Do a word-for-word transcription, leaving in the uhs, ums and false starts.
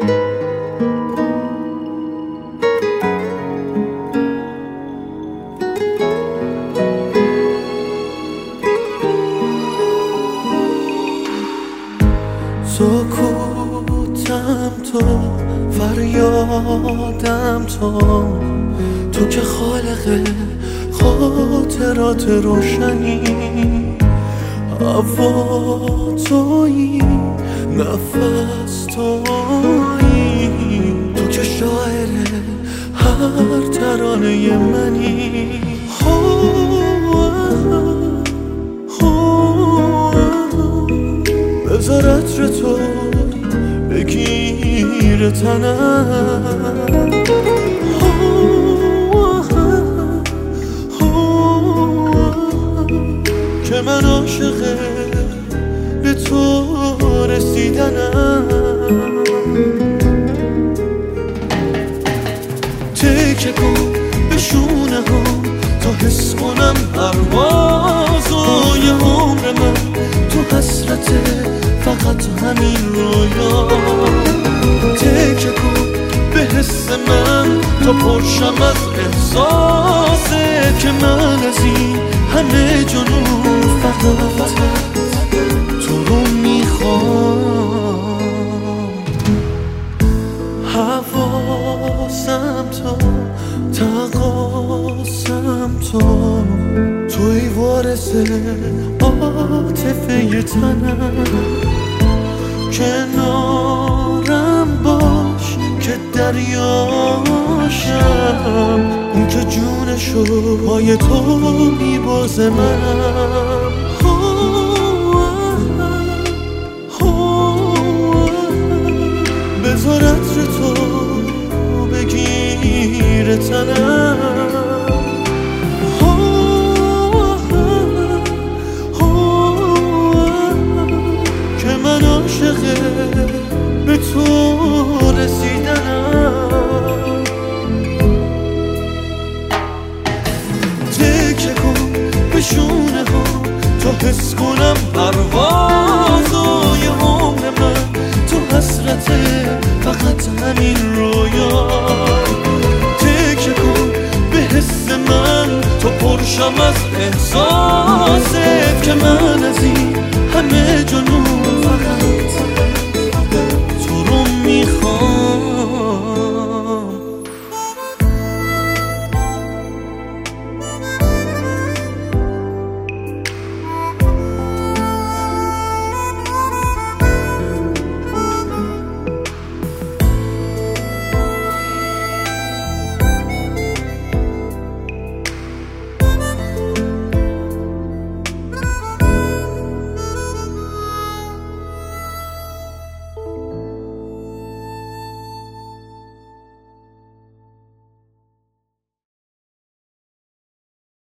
سکوتم تو، فریادم تو، تو که خالق خاطرات روشنی، هوا تویی، نفس تویی، تو که شاعر هر ترانه منی. بذار عطر تو بگیر تنم، که من عاشق به تو رسیدنم. تکه کن به شونه ها تا حس کنم پروازای عمر من، تو حسرته فقط همین رویا. تکه کن به حس من تا پرشم از احساسه، که من از این همه جنون فقط تو رو میخوام. حواسم تو، تقاسم تو، توی وارث عاطفه تنم. کنارم باش که دریاشم، اون که جونشو پای تو میبازه منم. بذار عطر تو بگیر تنم، که من عاشق به تو رسیدنم. تکه کن به شونه ها تا حس کنم پروازای عمر من، تو حسرته فقط همین رویا. تکه کن به حس من تا پرشم از احساست، که من از این